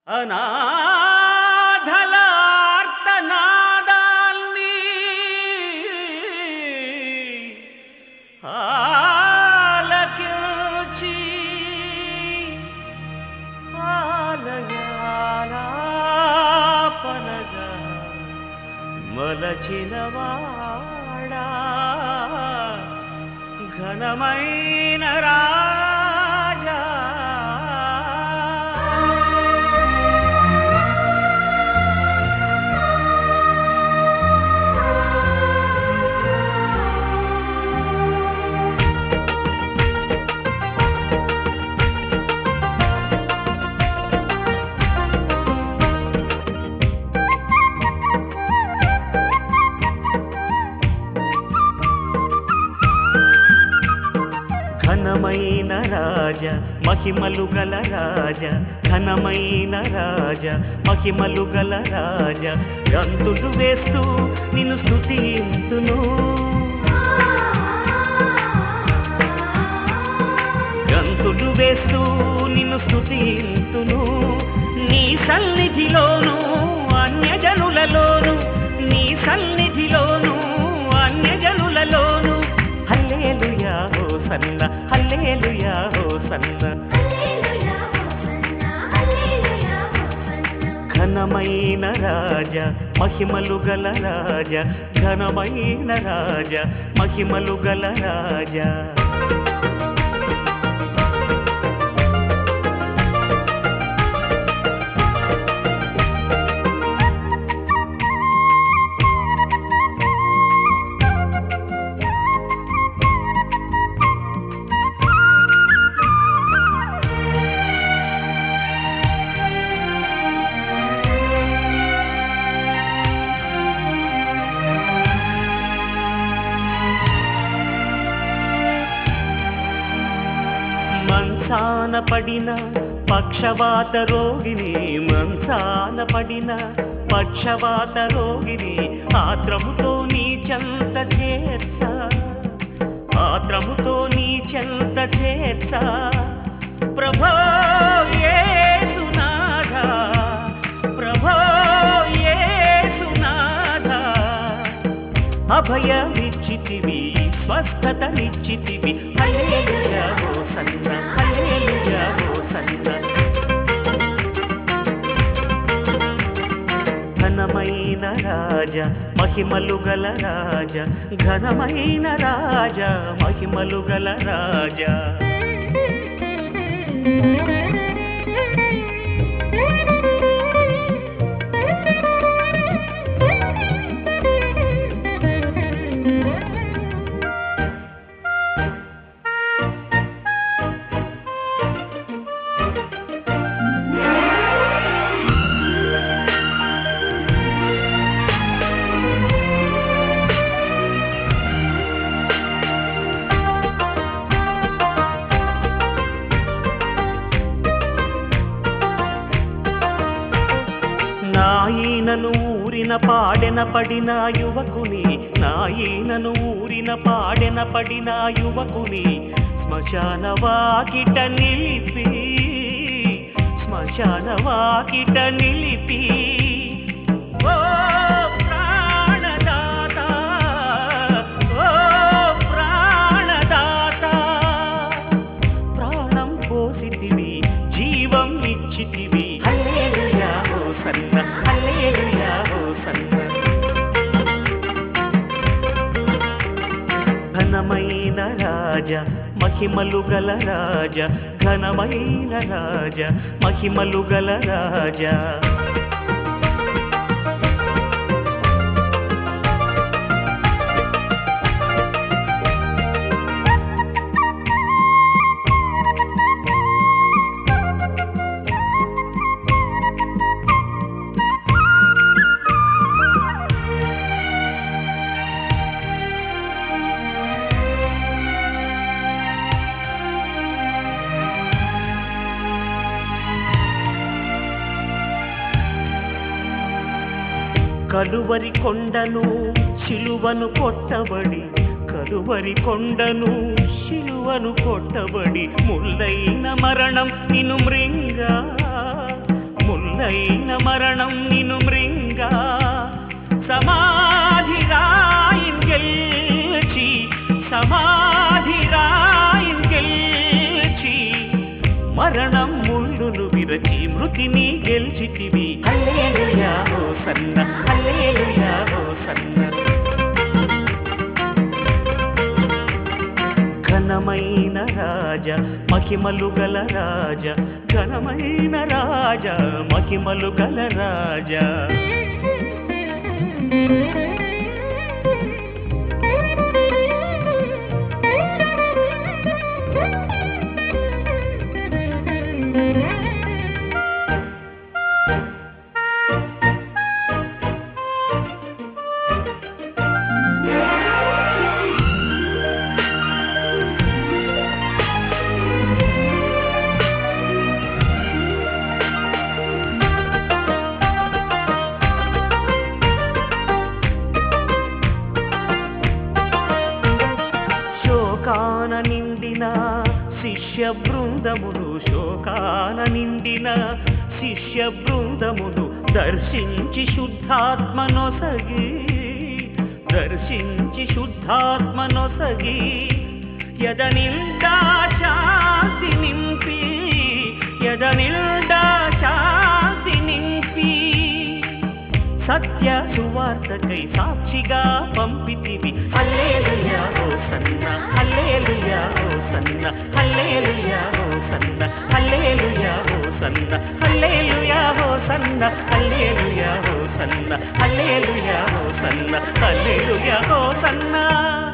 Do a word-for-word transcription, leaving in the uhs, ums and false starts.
అనాథలార్తనాదాల్ని ఆలకించి ఆలయాలాపనగా మలచినవాడా ఘనమైన రాజా. ఘనమైన రాజ మహిమలు గల రాజ, ఘనమైన రాజ మహిమలు గల రాజ, గంతులు వేస్తూ నిన్ను స్తుతింతును, గంతులు వేస్తూ నిన్ను స్తుతింతును. నీ సన్నిధిలోను అన్యజనులలోను, నీ సన్నిధిలోను అన్యజనులలోను హల్లెలూయా హోసన్న, హల్లెలూయా హోసన్న. ఘనమైన రాజ మహిమలు గల రాజ, ఘనమైన రాజ మహిమలు గల రాజ. మంచాన పడిన పక్షవాత రోగిని, మంచాన పడిన పక్షవాత రోగిని ఆత్రముతో నీ చెంత చేర్చా, ఆత్రముతో నీ చెంత చేర్చా. ప్రభో యేసునాథ, ప్రభో యేసునాథ, అభయమిచ్చితివి స్వస్థతనిచ్చితివి, హల్లెలూయా హోసన్న, హల్లెలూయా హోసన్న. ఘనమైన రాజ మహిమలు గల రాజ, ఘనమైన రాజ మహిమలు గల రాజ. నాయనను ఊరిన పాడెన పడిన యువకుని, నాయనను ఊరిన పాడెన పడిన యువకుని శ్మశాన వాకిట నిలిపి, శ్మశాన వాకిట నిలిపి. ఓ ప్రాణదాత, ఓ ప్రాణదాత, ప్రాణం పోసితివి జీవం ఇచ్చితివి, హల్లెలూయా హోసన్న, హల్లెలూయా హోసన్న. ఘనమైన రాజ మహిమలు గల రాజ, ఘనమైన రాజ మహిమలు గల రాజ. కలువరి కొండను శిలువను కొట్టబడి, కలువరి కొండను శిలువను కొట్టబడి, ముల్లైన మరణం నిన్ను మృంగా, ముల్ల మృదువైన మరణం నిను మృంగా సమాధి రాయిన్ గెల్చి సమాధి రాయిన్ గెల్చి మరణం ముళ్ళును విరచి మృతిని గెల్చితివి హల్లెలూయా హోసన్న హల్లెలూయా హోసన్న ఘనమైన రాజా మహిమలు గల రాజా ఘనమైన రాజా మహిమలు గల రాజా శోకాన నిండిన శిష్య బృందమును శోకాన నిండిన శిష్య బృందమును దర్శించి శుద్ధాత్మనొసగి దర్శించి శుద్ధాత్మనొసగి యదనిల్డా శాంతి నింపి యదనిల్డా శాంతి నింపి సత్య సువార్తకై సాక్షిగా పంపితివి హల్లెలూయా హోసన్న హల్లెలూయా హోసన్న హల్లెలూయా హోసన్న హల్లెలూయా హోసన్న హల్లెలూయా హోసన్న హల్లెలూయా హోసన్న హల్లెలూయా హోసన్న హల్లెలూయా హోసన్న